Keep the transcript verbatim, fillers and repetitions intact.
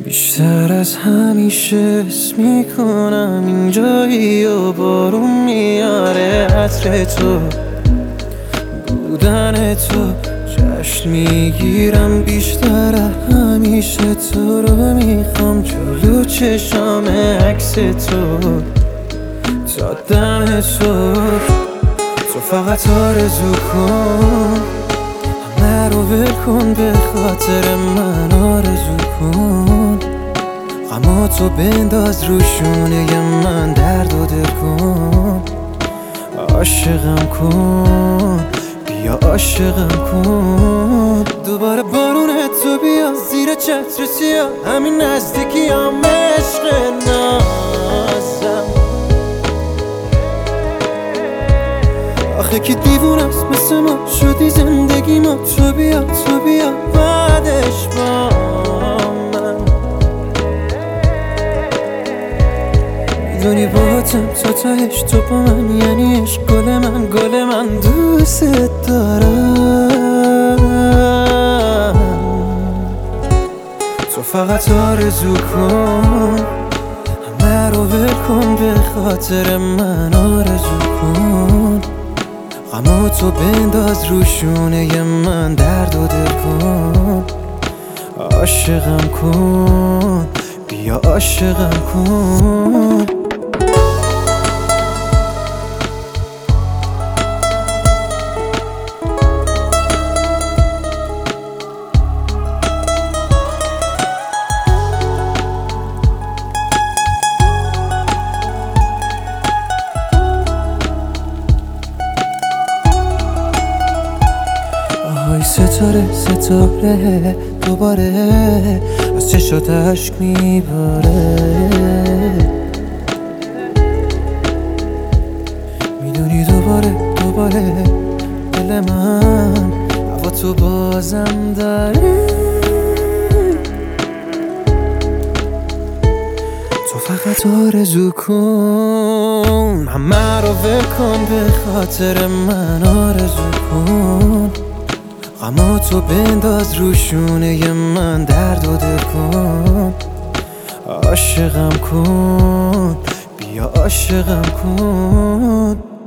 بیشتر از همیشه حس میکنم اینجایی و بارون میاره عطر تو بودن تو جشن میگیرم بیشتر همیشه تو رو میخوام جلو چشام عکس تو تا دم صبح تو فقط آرزو کن همه رو ول کن به خاطر من آرزو کن غماتو بنداز رو شونه من درد و دل کن عاشقم کن بیا عاشقم کن دوباره بارون تو بیا زیر چتر سیاه همین نزدیکی هم عشق نازم آخه کی دیوونه است مثل ما شدی زندگی ما تو بیا تو بیا بعدش با من میدونی باهاتم تا تهش تو با من یعنی عشق گل من گل من دوست دارم تو فقط آرزو کن همه رو ول کن به خاطر من آرزو کن غماتو بنداز رو شونه من درد و دل کن عاشقم کن بیا عاشقم کن آهای ستاره ستاره دوباره از چشات عشق میباره میدونی دوباره دوباره دل من هوا تو بازم داره تو فقط آرزو کن همه رو ول کن به خاطر من آرزو کن غماتو بنداز رو شونه من درد و دل کن عاشقم کن بیا عاشقم کن